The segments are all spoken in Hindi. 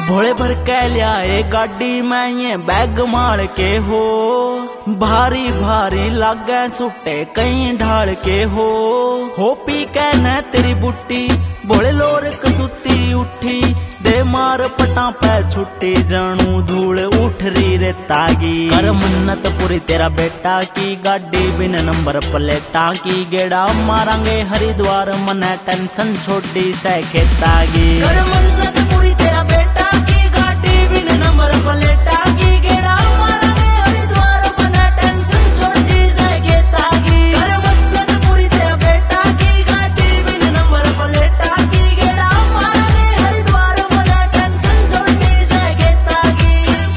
भोले भर के लियाए गाड़ी में ये बैग मार के भारी भारी लागे सुटे कहीं ढाल के हो पी के न तेरी बुट्टी भोले लोर कसुती उठी दे मार पटा पे छुट्टी जानू धूल उठ री रे तागी कर मन्नत पूरी तेरा बेटा की गाड़ी बिन नंबर प्लेटा की गेड़ा मारांगे हरिद्वार मने टेंशन छोटी से खेतागी कर मन्नत पूरी तेरा बेटा की गाड़ी बिन नंबर प्लेटा की गेड़ा मारांगे हरिद्वार मने टेंशन छोटी से खेतागी कर मन्नत पूरी तेरा बेटा की गाड़ी बिन नंबर प्लेटा की गेड़ा मारांगे हरिद्वार मने टेंशन छोटी से खेतागी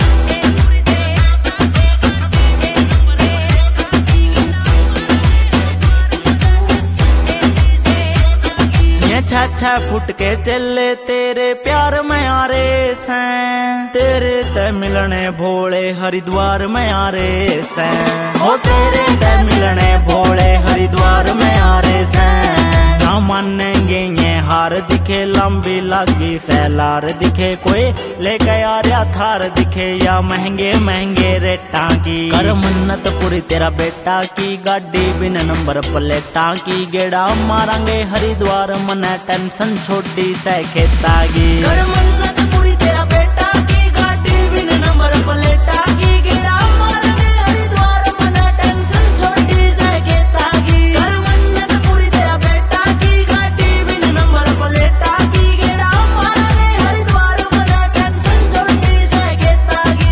छा फुट के चले तेरे प्यार में आ रे सैं तेरे ते मिलने भोले हरिद्वार में आ रे सैं ओ तेरे ते मिलने भोले हरिद्वार में आ रे सैं ना मानेंगे ये हार दिखे लंबी लागी सैलार दिखे कोई लेके आ रहा थार दिखे या महंगे महंगे रेटा की कर मन्नत पूरी तेरा बेटा की गाड़ी बिन नंबर प्लेटा की गेड़ा मारांगे हरिद्वार मने टेंशन छोटी से खेतागी कर मन्नत पूरी तेरा बेटा की गाड़ी बिन नंबर प्लेटा की गेड़ा मारांगे हरिद्वार मने टेंशन छोटी से खेतागी कर मन्नत पूरी तेरा बेटा की गाड़ी बिन नंबर प्लेटा की गेड़ा मारांगे हरिद्वार मने टेंशन छोटी से खेतागी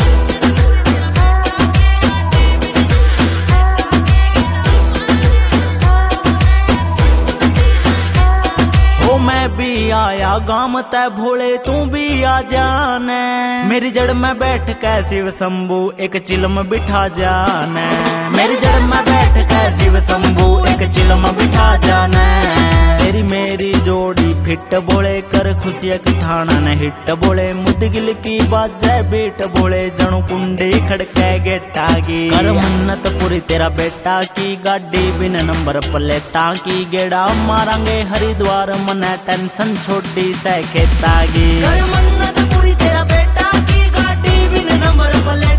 मैं भी आया गाम तै भोले तू भी आ जाने मेरी जड़ में बैठ के शिव शंभू एक चिलम बिठा जाने मेरी जड़ में बैठ के शिव शंभू एक चिलम बिठा जाने तेरी मेरी जोड़ी फिट बोले कर खुशियां की ठाना न हिट बोले मुदगिल की बाजे बीट बोले जणु कुंडी खड़के गेटागी कर मन्नत पूरी तेरा बेटा की गाड़ी बिन नंबर प्लेटा की गेड़ा मारांगे हरिद्वार मने टेंशन छोटी से खेतागी कर मन्नत पूरी तेरा बेटा की गाड़ी बिन नंबर प्लेटा